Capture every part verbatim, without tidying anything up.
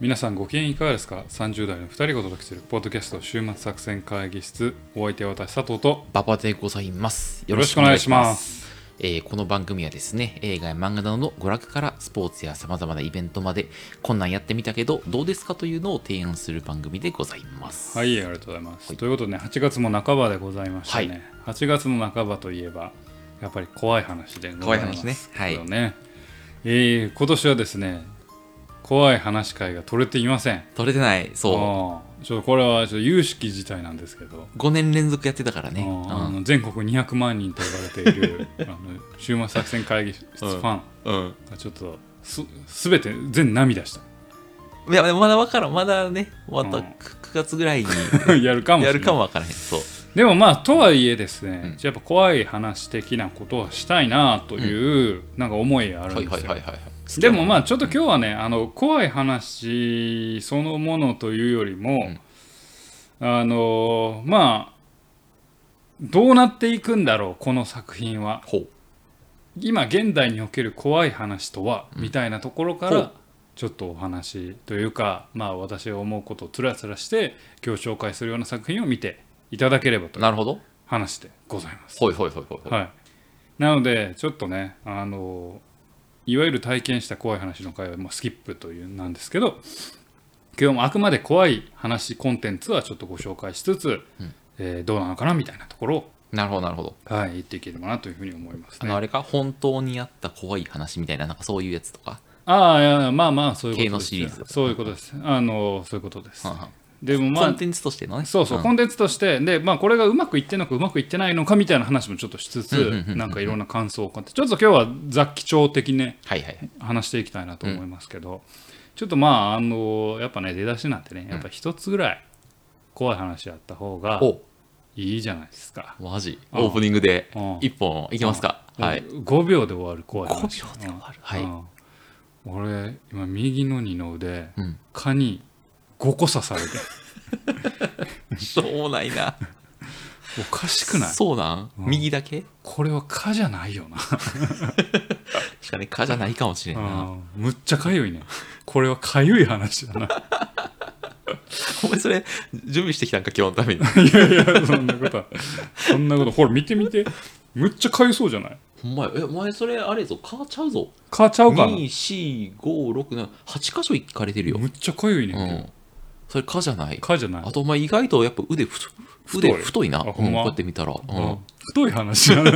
皆さんご機嫌いかがですか？さんじゅう代のふたりがお届けするポッドキャスト週末作戦会議室。お相手は私佐藤と馬場でございます。 よろしくお願いします。 えー、この番組はですね、映画や漫画などの娯楽からスポーツや様々なイベントまで、こんなんやってみたけどどうですかというのを提案する番組でございます。 はい、ありがとうございます、 はい、 ということでね、はちがつも半ばでございましたね、はい、はちがつの半ばといえばやっぱり怖い話でございますけどね。 怖い話ね、はい、 えー、今年はですね怖い話会が取れていません。 取れてない。そうちょっとこれはちょっと有識事態なんですけど、 ごねん連続やってたからね。 あの全国にひゃくまんにんと言われているあの週末作戦会議室ファンがちょっと す, すべて全涙した。 いやまだ分からん。まだねまたくがつぐらいにやるかもしれない。 やるかも分からへん。そうでもまあとはいえですね、うん、やっぱ怖い話的なことはしたいなという、うん、なんか思いがあるんですよ。でもまあちょっと今日はね、あの怖い話そのものというよりも、うん、あのまあどうなっていくんだろうこの作品は、今現代における怖い話とは、うん、みたいなところからちょっとお話というか、まあ私が思うことをつらつらして今日紹介するような作品を見ていただければという話でございます。 ほいほいほいほい。 はい。なのでちょっとね、あのいわゆる体験した怖い話の回は、まあ、スキップというなんですけど、今日もあくまで怖い話コンテンツはちょっとご紹介しつつ、うんえー、どうなのかなみたいなところをなるほどなるほど、 はい、言っていければなというふうに思いますね。 あのあれか、本当にあった怖い話みたいな、なんかそういうやつとか。 ああ、いやまあまあそういうことです。 系のシリーズ。 そういうことです。あのそういうことです。はんはんでもまあ、コンテンツとしてのね。 そうそう、うん、コンテンツとしてで、まあ、これがうまくいってるのかうまくいってないのかみたいな話もちょっとしつつ、なんかいろんな感想を買って、ちょっと今日は雑記帳的にね、はいはい、話していきたいなと思いますけど、うん、ちょっとまああのやっぱね出だしなんてね、やっぱ一つぐらい怖い話あった方がいいじゃないですか。 マジオープニングで一本いきますか。はい、 ごびょうで終わる怖い話。 ごびょうで終わる。はい。 俺今右の二の腕、うん、蚊にごこ刺されてしょうないな。 おかしくない？ そうなん、うん、右だけ？ これは蚊じゃないよな。 確かに蚊じゃないかもしれんな。 むっちゃかゆいね。これはかゆい話だな。 お前それ準備してきたんか今日のために。 いやいやそんなことそんなことほら見て見て、むっちゃかゆそうじゃない？ お前えお前それあれぞ、蚊ちゃうぞ。 蚊ちゃうかな。 に、よん、ご、ろく、なな、はち箇所いかれてるよ。 むっちゃかゆいねんけど、うん、 それ蚊じゃない。 蚊じゃない。 あとお前意外とやっぱ腕太腕太いな。 ほんま、 うん、こうやって見たら、うん、 太い話やな。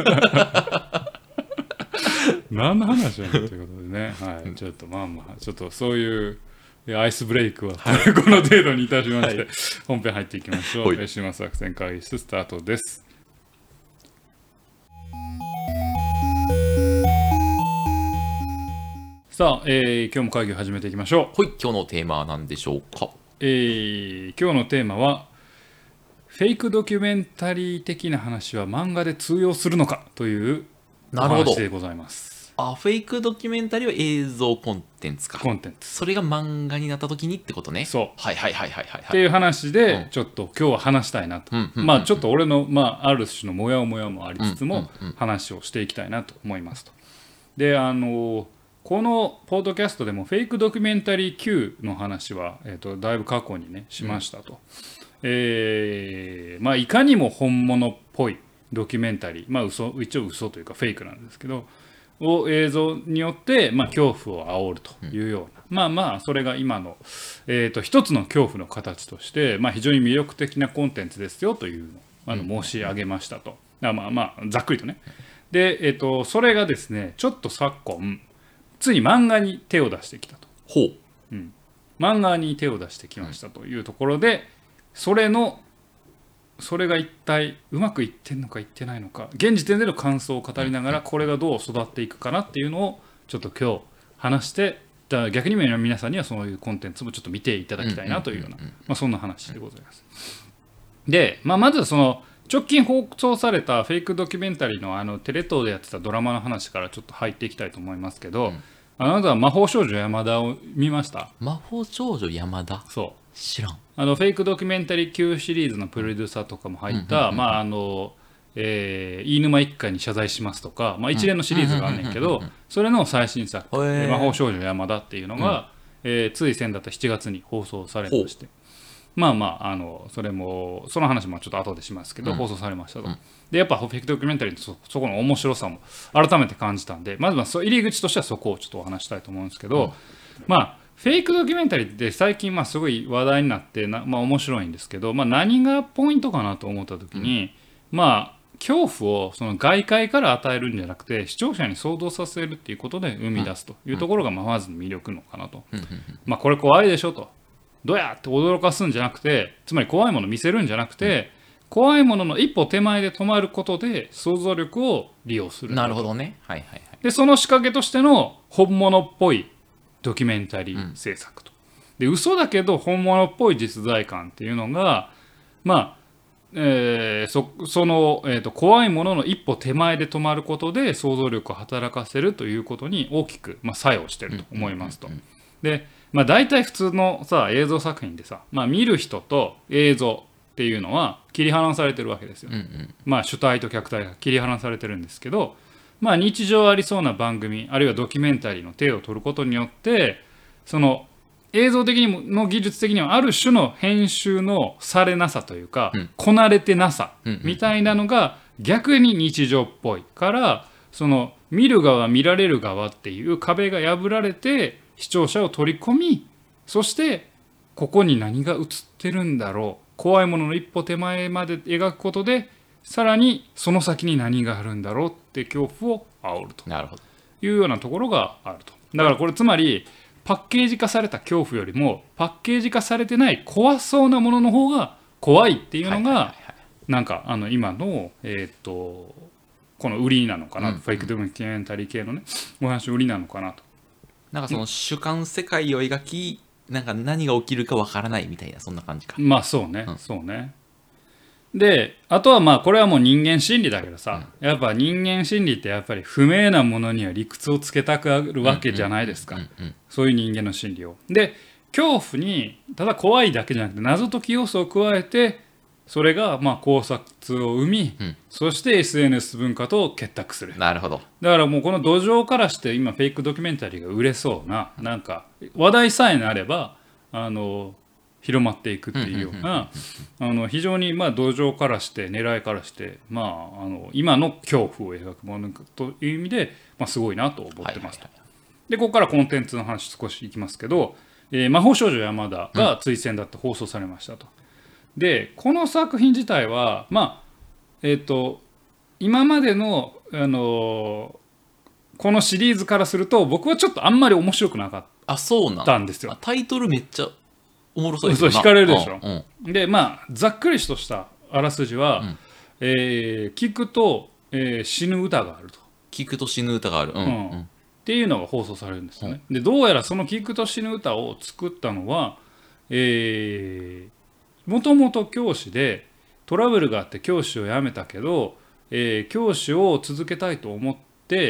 何の話やねんということでね、はい、ちょっとまあまあちょっとそういうアイスブレイクは、はい、この程度にいたしまして、はい、本編入っていきましょう。週末作戦会議室スタートです。さあ、えー、今日も会議を始めていきましょう。はい、今日のテーマは何でしょうか。 えー、今日のテーマはフェイクドキュメンタリー的な話は漫画で通用するのかというお話でございます。 あ、フェイクドキュメンタリーは映像コンテンツか。 コンテンツ。 それが漫画になった時にってことね。 そう。 はいはいはいはいはい、はい。 っていう話でちょっと今日は話したいなと。うんうん、まあちょっと俺の、まあ、ある種のモヤモヤもありつつも話をしていきたいなと思いますと。で、あのこのポッドキャストでもフェイクドキュメンタリー Q の話は、えーと、だいぶ過去にねしましたと。うん、えー、まあいかにも本物っぽいドキュメンタリー、まあ嘘、一応嘘というかフェイクなんですけど、を映像によって、まあ、恐怖を煽るというような、うん、まあまあそれが今の、えー、と一つの恐怖の形として、まあ、非常に魅力的なコンテンツですよというのをあの申し上げましたと。まあまあまあざっくりとね。で、えー、とそれがですねちょっと昨今ついに漫画に手を出してきたと。 ほう、 うん、漫画に手を出してきましたというところで、それのそれが一体うまくいってんのかいってないのか、現時点での感想を語りながらこれがどう育っていくかなっていうのをちょっと今日話して、だ逆に皆さんにはそういうコンテンツもちょっと見ていただきたいなというような、まあそんな話でございます。で、まあ、まずその直近放送されたフェイクドキュメンタリーのあのテレ東でやってたドラマの話からちょっと入っていきたいと思いますけど、うん、あなたは魔法少女山田を見ました？ 魔法少女山田、 そう知らん。 あのフェイクドキュメンタリー Q シリーズのプロデューサーとかも入ったまああのえー、飯沼一家に謝罪しますとか、まあ、一連のシリーズがあんねんけど、それの最新作「魔法少女山田」っていうのが、 えー、つい先だったしちがつに放送されまして、まあまあ、あのそれもその話もちょっと後でしますけど、うん、放送されましたと、うん、でやっぱフェイクドキュメンタリーの そ, そこの面白さも改めて感じたんで、まずは入り口としてはそこをちょっとお話したいと思うんですけど、うん、まあフェイクドキュメンタリーって最近まあすごい話題になってな、まあ、面白いんですけど、まあ、何がポイントかなと思った時に、うん、まあ恐怖をその外界から与えるんじゃなくて視聴者に想像させるっていうことで生み出すというところがまあまず魅力のかなと、うん、まあこれ怖いでしょとどうやって驚かすんじゃなくて、つまり怖いものを見せるんじゃなくて、うん、怖いものの一歩手前で止まることで想像力を利用する。 なるほどね。はいはいはい。 でその仕掛けとしての本物っぽいドキュメンタリー制作と、うん、で嘘だけど本物っぽい実在感っていうのがまあ、えー、そ, その、えーと、怖いものの一歩手前で止まることで想像力を働かせるということに大きく、まあ、作用していると思いますと。でまあ、大体普通のさ映像作品でさ、まあ、見る人と映像っていうのは切り離されてるわけですよ、うんうん、まあ主体と客体が切り離されてるんですけど、まあ、日常ありそうな番組あるいはドキュメンタリーの手を取ることによってその映像的にもの技術的にはある種の編集のされなさというか、うん、こなれてなさみたいなのが逆に日常っぽいからその見る側見られる側っていう壁が破られて視聴者を取り込みそしてここに何が映ってるんだろう怖いものの一歩手前まで描くことでさらにその先に何があるんだろうって恐怖を煽るというようなところがあると。だからこれつまりパッケージ化された恐怖よりもパッケージ化されてない怖そうなものの方が怖いっていうのがなんかあの今のえっとこの売りなのかな、フェイクドキュメンタリー系のねお話売りなのかなと。 なんかその主観世界を描き、なんか何が起きるかわからないみたいなそんな感じか。 まあそうね、うん、そうね。であとはまあこれはもう人間心理だけどさ、うん、やっぱ人間心理ってやっぱり不明なものには理屈をつけたくあるわけじゃないですか。そういう人間の心理を。で恐怖にただ怖いだけじゃなくて謎解き要素を加えてそれがまあ考察を生み、うん、そして エスエヌエス 文化と結託する。 なるほど。 だからもうこの土壌からして今フェイクドキュメンタリーが売れそうななんか話題さえなればあの広まっていくっていうようなあの非常にまあ土壌からして狙いからしてまああの今の恐怖を描くものという意味でまあすごいなと思ってますと。でここからコンテンツの話少しいきますけど、えー、魔法少女山田が追選だって放送されましたと。でこの作品自体はまあえっと今までのあのこのシリーズからすると僕はちょっとあんまり面白くなかったんですよ。 タイトルめっちゃおもろそうですよね。そう惹かれるでしょ、うんうん、でまあざっくりとしたあらすじは、うんえー、聞くと、えー、死ぬ歌があると聞くと死ぬ歌がある、うんうん、 っていうのが放送されるんですよね、うん、でどうやらその聞くと死ぬ歌を作ったのはえーもともと教師でトラブルがあって教師を辞めたけど、えー、教師を続けたいと思って、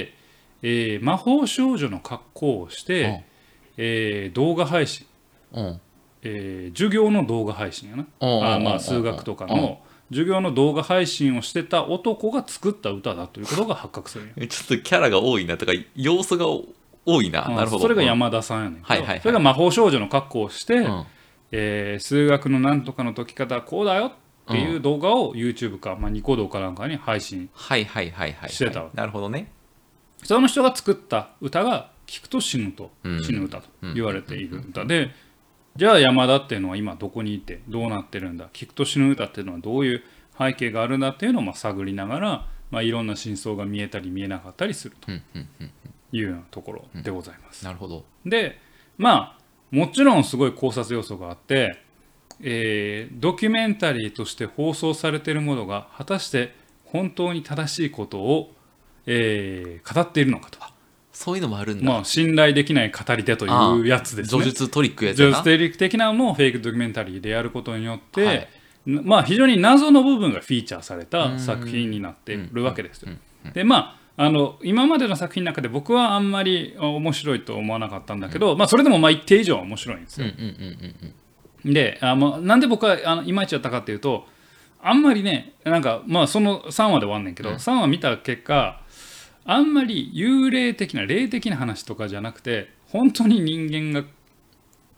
えー、魔法少女の格好をして、うんえー、動画配信、うんえー、授業の動画配信やな、あまあ数学とかの授業の動画配信をしてた男が作った歌だということが発覚するんやちょっとキャラが多いなとか要素が多いな、うん、なるほど。 それが山田さんやねんけど、はいはいはい、それが魔法少女の格好をして、うんえー、数学のなんとかの解き方はこうだよっていう動画を YouTube か、まあ、ニコ動かなんかに配信してたわけ。 なるほどね。 その人が作った歌が聞くと死ぬと、うん、死ぬ歌と言われている歌で、じゃあ山田っていうのは今どこにいてどうなってるんだ、聞くと死ぬ歌っていうのはどういう背景があるんだっていうのをまあ探りながら、まあ、いろんな真相が見えたり見えなかったりするというようなところでございます。 なるほど。 でまあもちろんすごい考察要素があって、えー、ドキュメンタリーとして放送されているものが果たして本当に正しいことを、えー、語っているのかと。 そういうのもあるんだ。 まあ、信頼できない語り手というやつですね。 叙述トリックやつやな。 叙述トリック的なのをフェイクドキュメンタリーでやることによって、はい、まあ非常に謎の部分がフィーチャーされた作品になっているわけですよ。でまああの今までの作品の中で僕はあんまり面白いと思わなかったんだけど、うんまあ、それでもまあ一定以上は面白いんですよ。であのなんで僕はあのいまいちやったかっていうとあんまりねなんかまあそのさんわで終わんねんけど、うん、さんわ見た結果あんまり幽霊的な霊的な話とかじゃなくて本当に人間が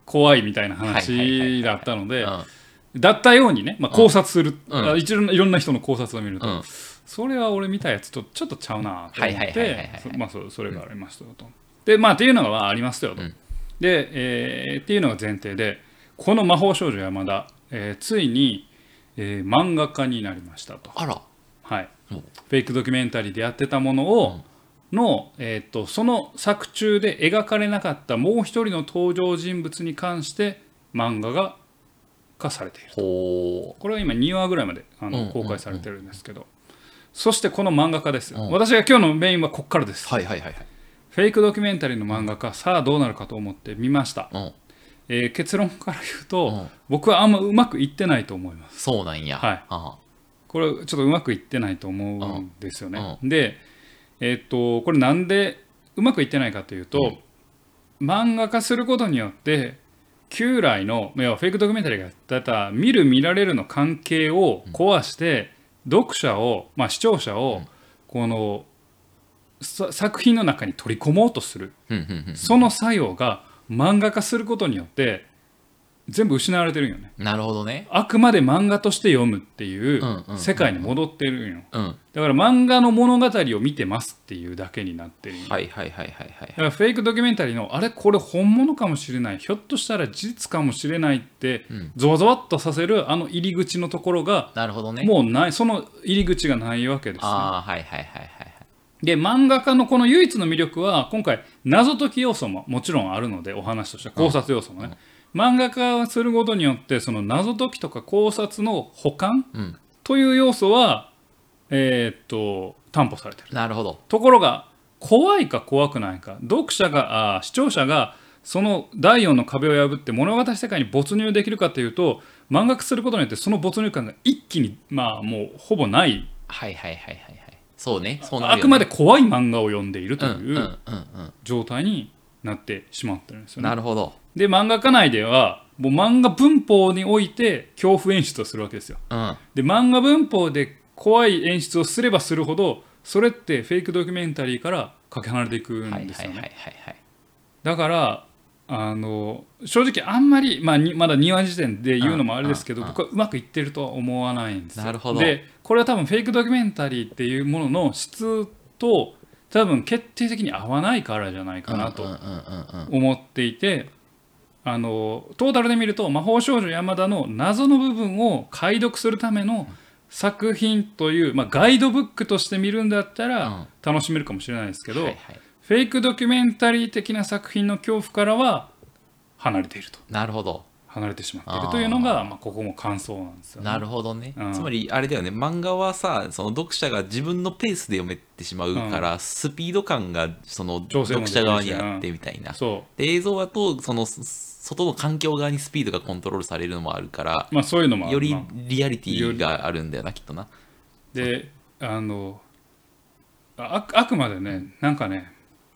怖いみたいな話だったのでだったようにね、まあ、考察する、うん、一応いろんな人の考察を見ると、うん、それは俺見たやつとちょっとちゃうなと思ってそれがありましたよと、うん、でまあっていうのがありますよと、うん、で、えー、っていうのが前提でこの魔法少女山田、えー、ついに、えー、漫画家になりましたと。 あら、 はい、フェイクドキュメンタリーでやってたものを、うん、の、えー、とその作中で描かれなかったもう一人の登場人物に関して漫画が化されていると。これは今にわぐらいまであの公開されてるんですけど、うんうんうん、そしてこの漫画家ですよ、うん、私が今日のメインはこっからです、 はいはいはいはい、 フェイクドキュメンタリーの漫画家、うん、さあどうなるかと思って見ました、うんえー、結論から言うと、うん、僕はあんまうまくいってないと思います。 そうなんや、 はい、あこれちょっとうまくいってないと思うんですよね、うん、で、えー、っとこれなんでうまくいってないかというと、うん、漫画化することによって旧来のフェイクドキュメンタリーがやってた見る見られるの関係を壊して、うん、読者を、まあ、視聴者をこの作品の中に取り込もうとする、うんうんうん、その作用が漫画化することによって全部失われてるんよね。 なるほどね。 あくまで漫画として読むっていう世界に戻ってるんよ、うんうんうん、だから漫画の物語を見てますっていうだけになってるんよ。 はいはいはいはいはい。 だからフェイクドキュメンタリーのあれこれ本物かもしれない、ひょっとしたら事実かもしれないってゾワゾワっとさせるあの入り口のところがなるほどね。 もうない、その入り口がないわけですね。 あはいはいはいはい。 で漫画家のこの唯一の魅力は今回謎解き要素ももちろんあるので、お話としては考察要素もね、うん、漫画家をすることによってその謎解きとか考察の補完、うん、という要素は、えー、っと担保されてる。 なるほど。 ところが怖いか怖くないか、読者があ視聴者がそのだいよんの壁を破って物語世界に没入できるかというと、漫画化することによってその没入感が一気にまあもうほぼない。 はいはいはいはいはい。そうね、そうなるよね。あくまで怖い漫画を読んでいるという状態になってしまってるんですよね。 なるほど。 で漫画家内ではもう漫画文法において恐怖演出をするわけですよ、うん、で漫画文法で怖い演出をすればするほどそれってフェイクドキュメンタリーからかけ離れていくんですよね。だからあの正直あんまり、まあ、まだにわ時点で言うのもあれですけど、僕はうまくいってるとは思わないんですよ。 なるほど。 でこれは多分フェイクドキュメンタリーっていうものの質と多分決定的に合わないからじゃないかなと思っていて、あのトータルで見ると魔法少女山田の謎の部分を解読するための作品という、まあ、ガイドブックとして見るんだったら楽しめるかもしれないですけど、はいはい、フェイクドキュメンタリー的な作品の恐怖からは離れていると。 なるほど。 離れてしまっているというのが、まあ、ここも感想なんですよね。 なるほどね、うん、つまりあれだよね、漫画はさその読者が自分のペースで読めてしまうから、うん、スピード感がその読者側にあってみたいな、うん、そうで映像だとその外の環境側にスピードがコントロールされるのもあるから、 まあ、そういうのもある、 よりリアリティがあるんだよなきっとな。 であの あ, あくまでねなんかね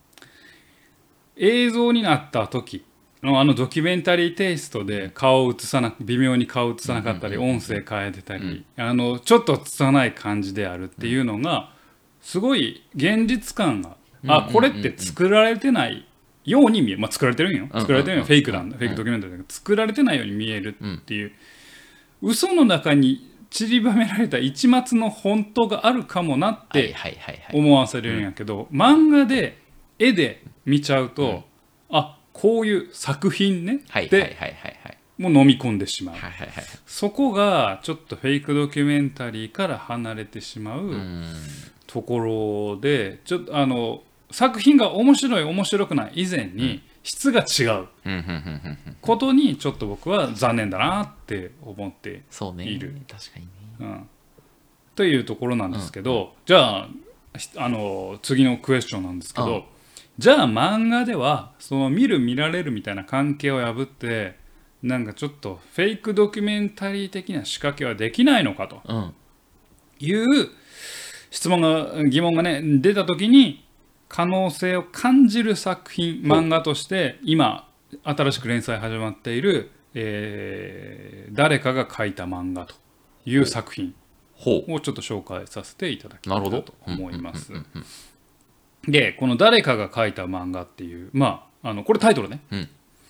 映像になった時のあのドキュメンタリーテイストで顔を映さな微妙に顔を映さなかったり音声変えてたり、うん、あのちょっと拙い感じであるっていうのがすごい現実感が、うん、あこれって作られてないように見える、まあ、作られてるんよ、作られてるんよ、フェイクなんだ、フェイクドキュメンタリーだけど作られてないように見えるっていう、うん、嘘の中に散りばめられた一末の本当があるかもなって思わせるんやけど、漫画で絵で見ちゃうと、うん、あこういう作品ねってもう飲み込んでしまう、はいはいはい、そこがちょっとフェイクドキュメンタリーから離れてしまうところで、ちょっとあの作品が面白い面白くない以前に質が違うことにちょっと僕は残念だなって思っている。 そうね、確かにね、 うん、というところなんですけど、うん、じゃあ、あの次のクエスチョンなんですけど、じゃあ漫画ではその見る見られるみたいな関係を破ってなんかちょっとフェイクドキュメンタリー的な仕掛けはできないのかという質問が疑問がね出た時に可能性を感じる作品漫画として今新しく連載始まっている、えー、誰かが書いた漫画という作品をちょっと紹介させていただきたいなと思います。でこの誰かが書いた漫画っていうまああのこれタイトルね、うん、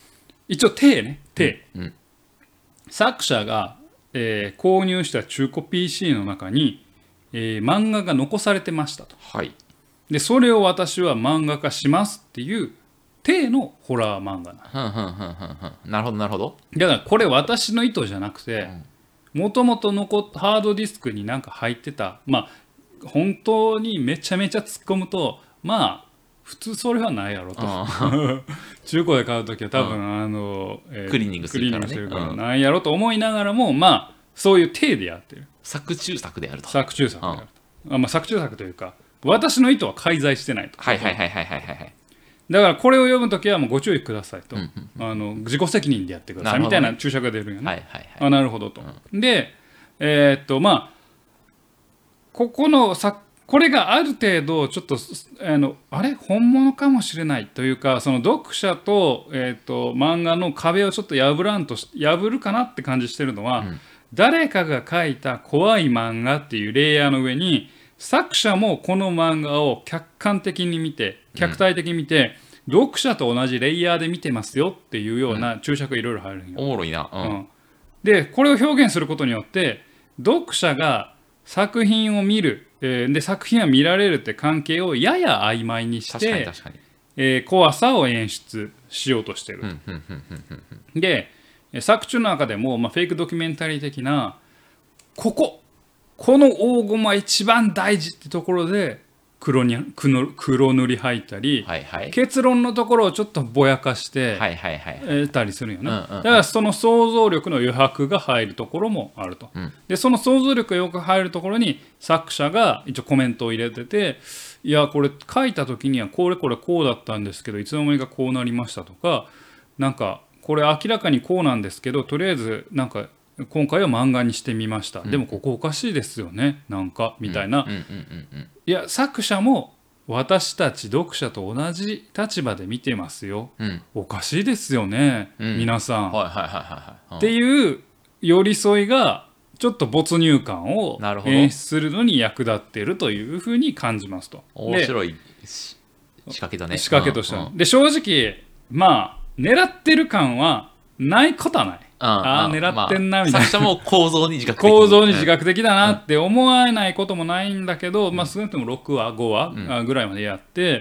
一応手ね手、 うんうん、 作者が、えー、購入した中古 ピーシー の中に、えー、漫画が残されてましたと、 はい、 でそれを私は漫画化しますっていう体のホラー漫画ななるほどなるほど。 だからこれ私の意図じゃなくてもともと残っハードディスクになんか入ってたまあ本当にめちゃめちゃ突っ込むとまあ普通それはないやろと中古で買う時は多分、うん、あの、 えー、クリーニングするからねからないやろと思いながらもまあそういう体でやってる作中作であると作中作であると、うんあまあ、作中作というか私の意図は介在してないとはいはいはいはいはいはいだからこれを読むときはもうご注意くださいと、うんうんうん、あの自己責任でやってくださいみたいな注釈が出るんよね。 はいはいはい、 あなるほどと。うん、で、えー、っとまあここのさこれがある程度ちょっとあのあれ本物かもしれないというかその読者と,、えー、っと漫画の壁をちょっと破らんと破るかなって感じしてるのは、うん、誰かが書いた怖い漫画っていうレイヤーの上に作者もこの漫画を客観的に見て客体的に見て、うん、読者と同じレイヤーで見てますよっていうような注釈がいろいろ入るんよ、 おもろいな、うんうん、でこれを表現することによって読者が作品を見る、えー、で作品は見られるって関係をやや曖昧にして確かに確かに、 えー、怖さを演出しようとしてる、うん、で作中の中でも、まあ、フェイクドキュメンタリー的なこここの大駒一番大事ってところで 黒, に黒塗り入ったり、はいはい、結論のところをちょっとぼやかしてたりするよね、うんうんうん、だからその想像力の余白が入るところもあると、うん、でその想像力がよく入るところに作者が一応コメントを入れてていやこれ書いた時にはこれこれこうだったんですけどいつの間にかこうなりましたとかなんかこれ明らかにこうなんですけどとりあえずなんか今回は漫画にしてみました、うん、でもここおかしいですよねなんかみたいな、いや作者も私たち読者と同じ立場で見てますよ、うん、おかしいですよね、うん、皆さん、はいはいはいはい、っていう寄り添いがちょっと没入感を演出するのに役立っているというふうに感じますと。 面白い仕掛けだね。 仕掛けとしては、うんうん、で正直まあ狙ってる感はないことはない。ああ狙ってんなみたいな、まあ、 作者も構造に自覚的構造に自覚的だなって思わないこともないんだけど、うん、まあ少なくともろくわごわぐらいまでやって、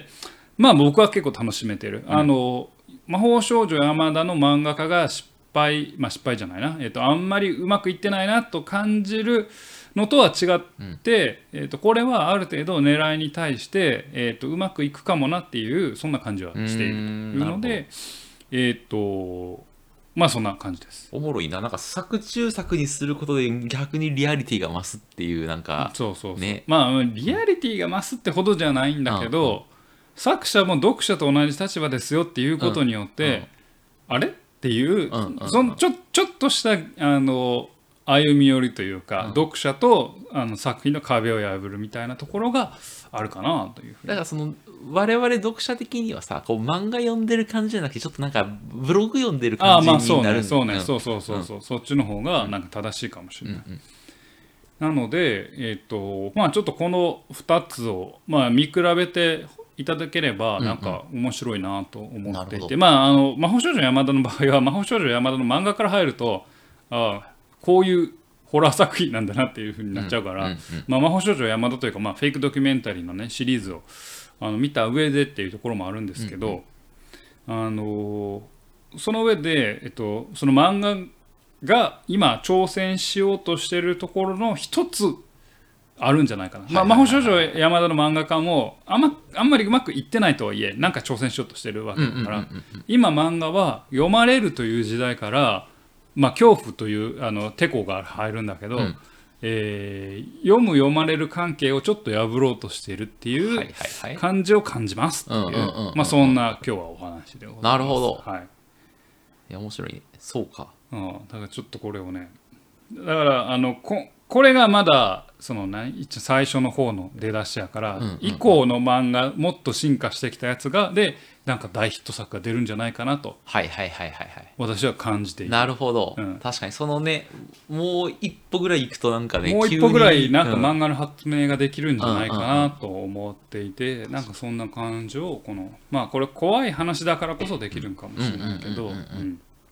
うん、まあ僕は結構楽しめてる、うん、あの魔法少女山田の漫画家が失敗まあ失敗じゃないな、えーと、あんまりうまくいってないなと感じるのとは違って、うんえーと、これはある程度狙いに対して、えーと、うまくいくかもなっていうそんな感じはしているというのでえっ、ー、とまあそんな感じです。 おもろいな。なんか作中作にすることで逆にリアリティが増すっていうなんかそうそうそう、ね、まあリアリティが増すってほどじゃないんだけど、うんうん、作者も読者と同じ立場ですよっていうことによって、うんうん、あれっていう、うんうんうん、そのちょ、ちょっとしたあの歩み寄りというか、うん、読者とあの作品の壁を破るみたいなところがあるかなというふうに。 だからその我々読者的にはさこう漫画読んでる感じじゃなくてちょっとなんかブログ読んでる感じになるんだ。 そうねそうそうそうそう、うん、そっちの方がなんか正しいかもしれない、うんうん、なのでえっとまあちょっとこのふたつをまあ見比べていただければなんか面白いなと思っていて、うんうん、まああの魔法少女山田の場合は魔法少女山田の漫画から入るとああこういうホラー作品なんだなっていう風になっちゃうから、うんうんうんまあ、魔法少女山田というか、まあ、フェイクドキュメンタリーのねシリーズをあの見た上でっていうところもあるんですけど、うんうん、あのその上で、えっと、その漫画が今挑戦しようとしているところの一つあるんじゃないかな、まあ、魔法少女山田の漫画家もあんま、あんまりうまくいってないとはいえなんか挑戦しようとしてるわけだから、今漫画は読まれるという時代からまあ、恐怖というあのテコが入るんだけど、うんえー、読む読まれる関係をちょっと破ろうとしているっていう感じを感じますっていうそんな今日はお話でございます。 なるほど、 はい、 いや面白いね。そうか、 うん、だからちょっとこれをねだからあの こ, これがまだその、ね、最初の方の出だしやから、うんうんうん、以降の漫画もっと進化してきたやつがでなんか大ヒット作が出るんじゃないかなとはいはいはいはいはい私は感じている。 なるほど、うん、確かにそのねもう一歩ぐらい行くとなんかねもう一歩ぐらいなんか漫画の発明ができるんじゃないかなと思っていて、うんうんうん、なんかそんな感じをこのまあこれ怖い話だからこそできるんかもしれないけど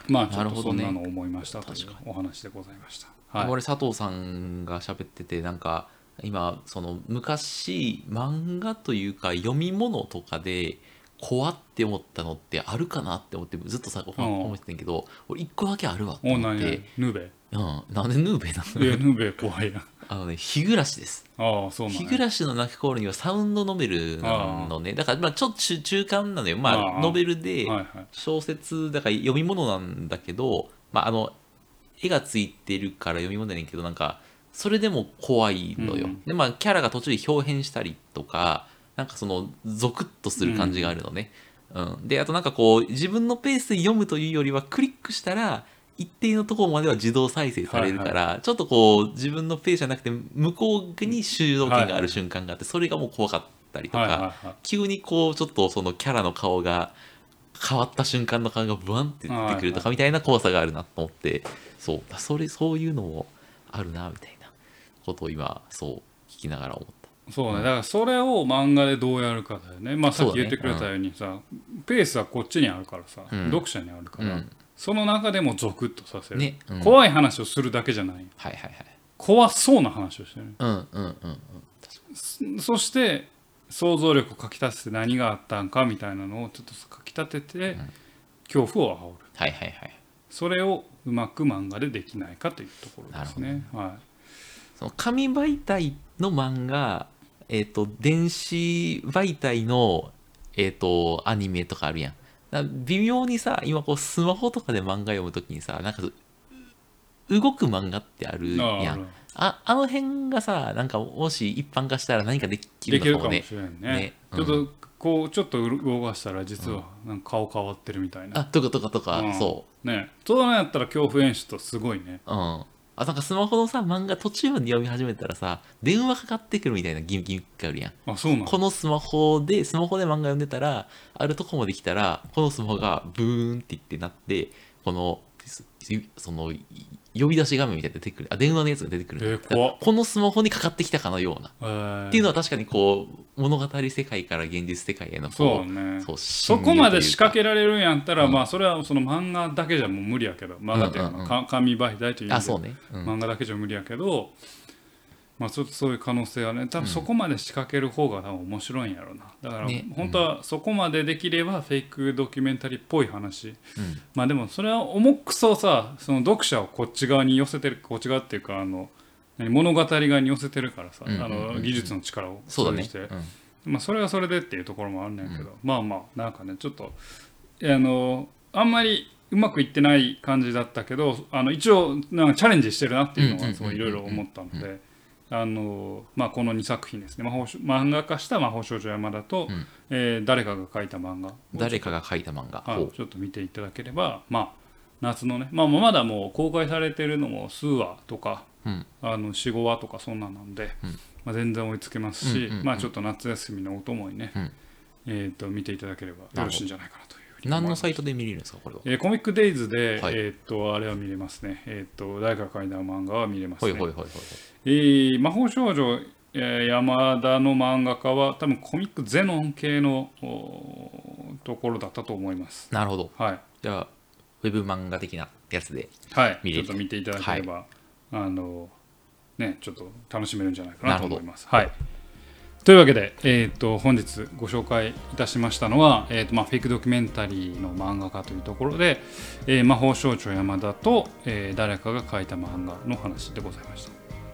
まあちょっとそんなのを思いましたというお話でございました。 はい、俺佐藤さんが喋っててなんか今その昔漫画というか読み物とかで怖って思ったのってあるかなって思ってずっとさ思ってたんやけど、俺一個だけあるわって思って。 ヌーベ、 うん、なんでヌーベなの？いやヌーベ怖いな。 あのね、日暮らしです。 ああ、そうなん、ね、 日暮らしの泣く頃にはサウンドノベルなのね。だからまあちょっと中間なのよ。まあノベルで小説だから読み物なんだけど、まああの絵がついてるから読み物やねんけど、なんかそれでも怖いのよ。うん、でまあキャラが途中で表変したりとか。なんかそのゾクッとする感じがあるのね、うんうん、であとなんかこう自分のペースで読むというよりはクリックしたら一定のところまでは自動再生されるから、はいはい、ちょっとこう自分のペースじゃなくて向こうに主導権がある瞬間があって、それがもう怖かったりとか、はいはいはい、急にこうちょっとそのキャラの顔が変わった瞬間の顔がブワンって出てくるとかみたいな怖さがあるなと思って、はいはい、そうそれそういうのもあるなみたいなことを今そう聞きながら思った。 そうね、だからそれを漫画でどうやるかだよね。まあさっき言ってくれたようにさ、うん、ペースはこっちにあるからさ、うん、読者にあるから、うん、その中でもゾクッとさせる、ね、うん、怖い話をするだけじゃない、はいはいはい、怖そうな話をしてる、うんうんうんうん、そして想像力をかきたてて何があったんかみたいなのをちょっとかきたてて、うん、恐怖を煽る、はいはいはい、それをうまく漫画でできないかというところですね。はい、 その紙媒体の漫画、えーと、電子媒体の、えーと、アニメとかあるやん。だ微妙にさ、今こうスマホとかで漫画読むときにさ、なんか動く漫画ってあるやん。あ, あの辺がさ、なんかもし一般化したら何かできるのかもね。 できるかもしれんね。ね、うん、ちょっとこうちょっと動かしたら実はなんか顔変わってるみたいな。 あ、とかとかとか、うん、そう。 ね、そうなんやったら恐怖演出すごいね。 うん。あ、なんかスマホのさ漫画途中まで読み始めたらさ電話かかってくるみたいなギミックがあるやん。 あ、そうなの？ このスマホでスマホで漫画読んでたらあるとこまで来たらこのスマホがブーンっていってなってこのその呼び出し画面みたいな出てくる、あ電話のやつが出てくる、えー、このスマホにかかってきたかのような、えー、っていうのは確かにこう物語世界から現実世界へのこうそうね、そうそこまで仕掛けられるんやったら、うん、まあそれはその漫画だけじゃもう無理やけど、漫画っていうのは、うんうんうん、紙媒体という意味で、ねうん、漫画だけじゃ無理やけど、まあちょっとそういう可能性はね、多分そこまで仕掛ける方が多分面白いんやろうな。だから本当はそこまでできればフェイクドキュメンタリーっぽい話、うん、まあでもそれは重くそさ、その読者をこっち側に寄せてる、こっち側っていうかあの物語側に寄せてるからさ、うんうんうんうん、あの技術の力をそうして、ねうん、まあそれはそれでっていうところもあるんだけど、うん、まあまあなんかねちょっとあのあんまりうまくいってない感じだったけど、あの一応なんかチャレンジしてるなっていうのはすごいいろいろ思ったので。あのまあ、このにさく品ですね、魔法漫画化した魔法少女山田と、うんえー、誰かが書いた漫画誰かが書いた漫画ちょっと見ていただければ、まあ、夏のね、まあ、まだもう公開されてるのも数話とか、うん、あの よん,ご 話とかそんなんなんで、うんまあ、全然追いつけますし、うんうんうんまあ、ちょっと夏休みのお供にね、うんえー、と見ていただければよろしいんじゃないかなという。 何のサイトで見れるんですかこれは、 えー、コミックデイズで、はいえー、とあれは見れますね、えー、と誰かが書いた漫画は見れますね。はいはいはいはいえー、魔法少女、えー、山田の漫画家は多分コミックゼノン系のところだったと思います。 なるほど、 はい、 じゃあウェブ漫画的なやつで見れる、はい、ちょっと見ていただければ、はい、あのねちょっと楽しめるんじゃないかなと思います。はいというわけで、えー、と本日ご紹介いたしましたのは、えーとまあ、フェイクドキュメンタリーの漫画家というところで、えー、魔法少女山田と、えー、誰かが書いた漫画の話でございました。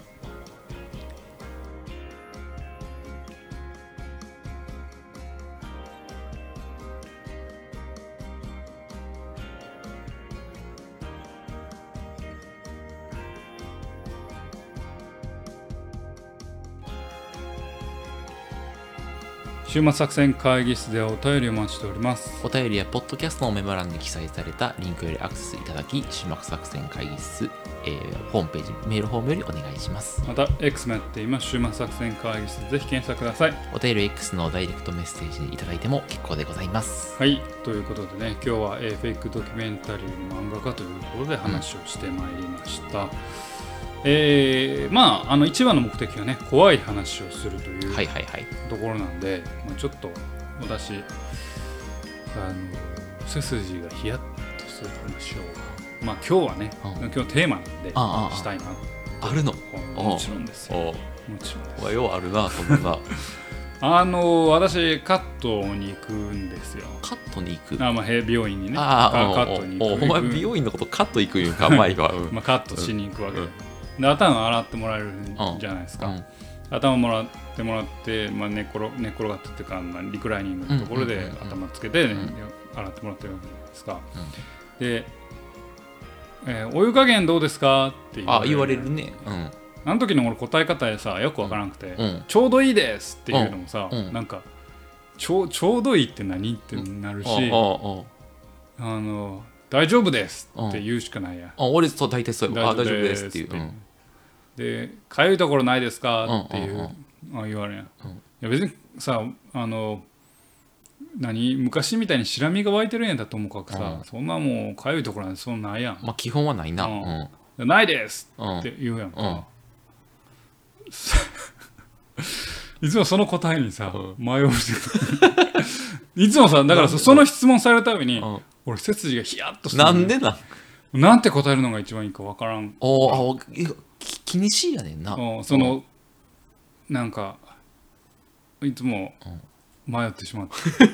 週末作戦会議室ではお便りをお待ちしております。 お便りはポッドキャストのメモ欄に記載されたリンクよりアクセスいただき、週末作戦会議室、えー、ホームページメールフォームよりお願いします。 また X もやっています。週末作戦会議室ぜひ検索ください。 お便り X のダイレクトメッセージでいただいても結構でございます。 はい、ということでね、今日は、えー、フェイクドキュメンタリーの漫画家ということで話をしてまいりました。うんえー、まああの一番の目的はね怖い話をするというところなんで、はいはいはいまあ、ちょっと私あの背筋がヒヤッとする話をまあ今日はね、うん、今日テーマなんであしたいなあるのもちろんですよもちろんですようあるなそんなあの私カットに行くんですよ。 カットに行くあ、まあ、美容院にねああカットに行く。 お前美容院のことカット行くんか前は、 うんまあ、カットしに行くわけで、うん、で頭洗ってもらえるんじゃないですか、うん、頭もらってもらって、まあ、寝転寝転がってっていうかリクライニングのところで頭つけて、ねうんうんうん、洗ってもらってるわけじゃないですか、うん、で、えー、お湯加減どうですかって言われる。 あ言われるね、うんあの時の俺答え方でさよくわからなくて、 うん、 ちょうどいいですっていうのもさ、 うん、 なんかちょ, ちょうどいいって何ってなるし、うん、あの大丈夫ですって言うしかないや。 あ俺と大体そう大丈夫ですっていう、うん、 でかゆいところないですかっていう、うん、あ言われん、うん、いや別にさあの何昔みたいにシラミが湧いてるんやだと思うからさ、うん、そんなもうかゆいところなんてそんなないやん。 まあ基本はないな、 うんうん、ないですって言うやんか、うんいつもその答えにさ、うん、迷ういつもさだからその質問されるたびに、うん、俺背筋がヒヤッとする。 なんでなんなんて答えるのが一番いいか分からん。 おあ気にしいやねんな。 そのなんかいつも迷ってしまって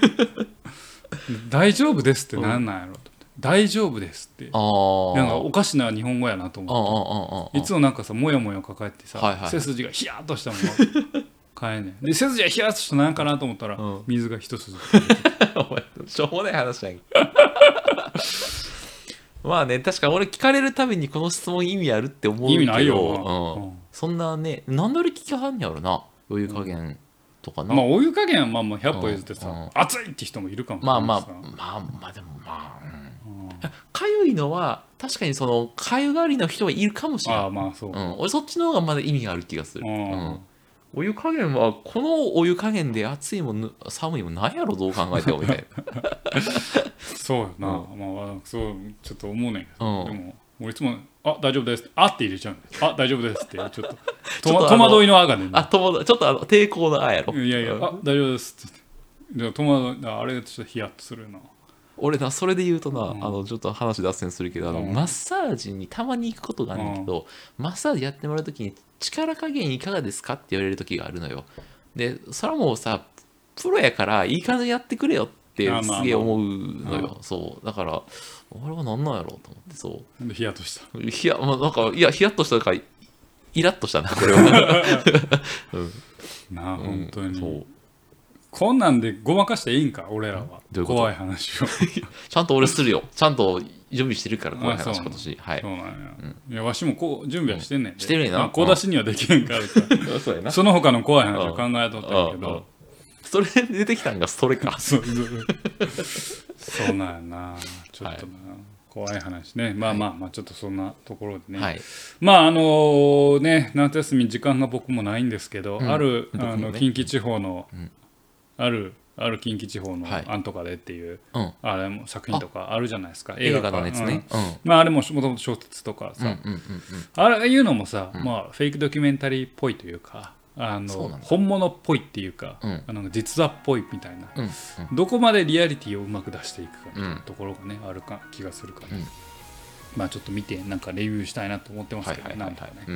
大丈夫ですってなんなんやろと、うん、大丈夫ですってあなんかおかしな日本語やなと思っていつもなんかさもやもや抱えてさ、 はいはい、 背筋がヒヤッとしたまま変えねんで背筋がヒヤッとしたなんかなと思ったら、うん、水が一筋お前しょうもない話やんまあね確か俺聞かれるたびにこの質問意味あるって思うけど意味ないよ、 うんうん、そんなね何で俺聞きはんやろなお湯加減とかな、 まあお湯加減はまあまあひゃっぽ譲ってさ、うんうん、熱いって人もいるかもしれないまあまあまあまあでもまあかゆいのは確かにそのかゆがりの人はいるかもしれない。 あまあそう、 うん、俺そっちの方がまだ意味がある気がする、 うんうん、お湯加減はこのお湯加減で暑いも寒いもないやろどう考えてもみたいなそうやな、うん、まあそうちょっと思うねんけど、 うん、 でも俺いつもあ大丈夫ですあって入れちゃうんですあ大丈夫ですってちょっとと戸惑いのあがねあとちょっとあの抵抗のあやろいやいや、うん、あ大丈夫ですってじゃ戸惑いあれちょっとヒヤッとするな。 俺なそれで言うとな、うん、あのちょっと話脱線するけどあの、うん、マッサージにたまに行くことがあるんだけど、うん、マッサージやってもらうときに力加減いかがですかって言われる時があるのよ。でそれはもうさプロやからいい感じにやってくれよってすげえ思うのよ。そうだから俺は何なんやろうと思ってそうヒヤッとしたヒヤ、まあ、なんかいやヒヤッとしたからイラッとしたなこれは、 うん、なあ本当に、そうこんなんでごまかしていいんか俺らは。 どういうこと怖い話をちゃんと俺するよちゃんと準備してるから怖い話今年はいそうなんや、うん、いやわしもこう準備はしてんねんで、 うん、してるねんな、まあ、 小出しにはできへんからさそうやなその他の怖い話を考えとったんやけどそれ出てきたんがそれかそうそうなんやなちょっとな、はい、怖い話ねまあまあまあちょっとそんなところでね、はい、まああのね夏休み時間が僕もないんですけど、うん、あるあの、ね、近畿地方の、うん、あるある近畿地方のあんとかでっていう、はい、あれも作品とかあるじゃないですか映画の熱ね、 うんうんまあ、あれももともと小説とかさ、うんうんうんうん、あれいうのもさ、うんまあ、フェイクドキュメンタリーっぽいというかあの本物っぽいっていうか、うん、あの実話っぽいみたいな、うんうん、どこまでリアリティをうまく出していくかみたいなところがね、うん、あるか気がするから、うんまあ、ちょっと見てなんかレビューしたいなと思ってますけどね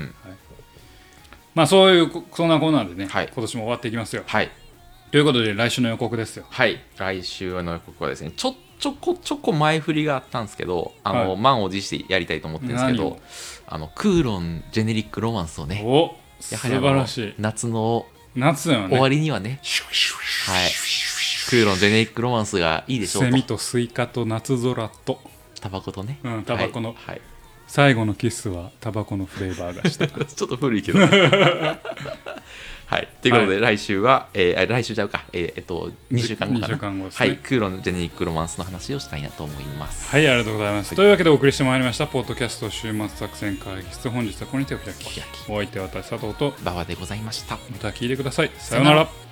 まあそういうそんなコーナーでね、はい、今年も終わっていきますよ、 はいということで来週の予告ですよ。 はい来週の予告はですねちょちょこちょこ前振りがあったんですけどあの、はい、満を持してやりたいと思ってるんですけどあのクーロンジェネリックロマンスをねおやはり素晴らしい夏の夏よね終わりにはねはいクーロンジェネリックロマンスがいいでしょうとセミとスイカと夏空とタバコとねうんタバコの、 はいはい、 最後のキスはタバコのフレーバーがしたちょっと古いけどはい、ということで、はい、来週は、えー、来週ちゃうか、えーえっと、にしゅうかんごかなにしゅうかんごです、ね、はい、クーロンジェネリックロマンスの話をしたいなと思います。 はい、ありがとうございます。はい、というわけでお送りしてまいりました、ポッドキャスト週末作戦会議室。本日はここに手を開き、お相手は私、佐藤と馬場でございました。 また聞いてください。さようなら。